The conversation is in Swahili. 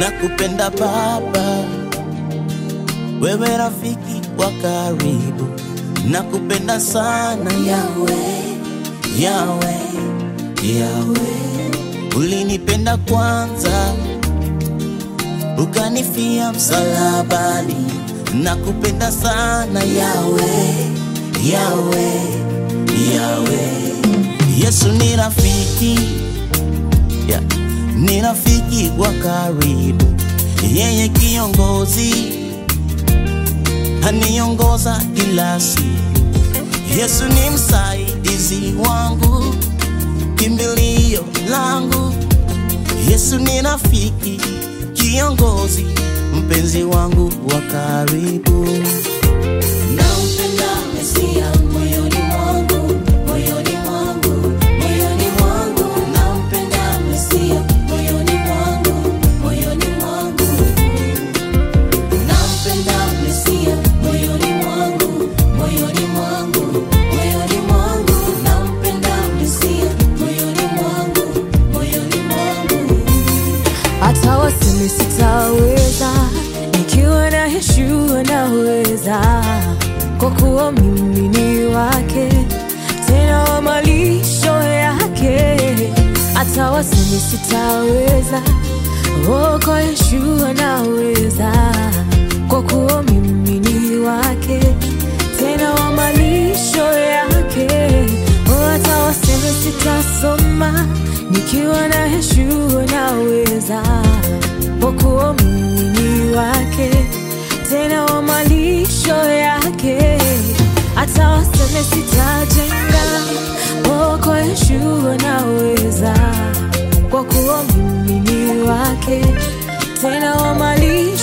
nakupenda Baba, wewe rafiki wa karibu, nakupenda sana Yahweh, Yahweh, Yahweh. Ulinipenda kwanza, ukanifia msalabani, nakupenda sana Yahweh, Yahweh, Yahweh. Yesu ni rafiki, yeah, ni rafiki wa karibu, yeye kiongozi, aniongoza kila siku. Yesu ni msaidizi wangu, kimbilio langu. Yesu ni rafiki, kiongozi, mpenzi wangu wa karibu. Nampenda Mesia moyoni mwangu, moyoni mwangu, moyoni mwangu. Nampenda Mesia moyoni mwangu, moyoni mwangu. Nampenda Mesia moyoni mwangu, moyoni mwangu, moyoni mwangu. Nampenda Mesia moyoni mwangu, moyoni mwangu. Hata waseme sitaweza, nikiwa na Yeshua naweza, kwa kuwa mimi ni wake, tena wa malisho yake. Hata waseme sitaweza, oh, kwa Yeshua naweza, kwa kuwa mimi ni wake, tena wa malisho yake. Oh, hata waseme sitasoma, nikiwa na Yeshua naweza, kwa kuwa mimi ni wake, tena wa malisho yake. Hata waseme sitajenga, oh, kwa Yeshua naweza, kwa kuwa mimi ni wake, tena wa malisho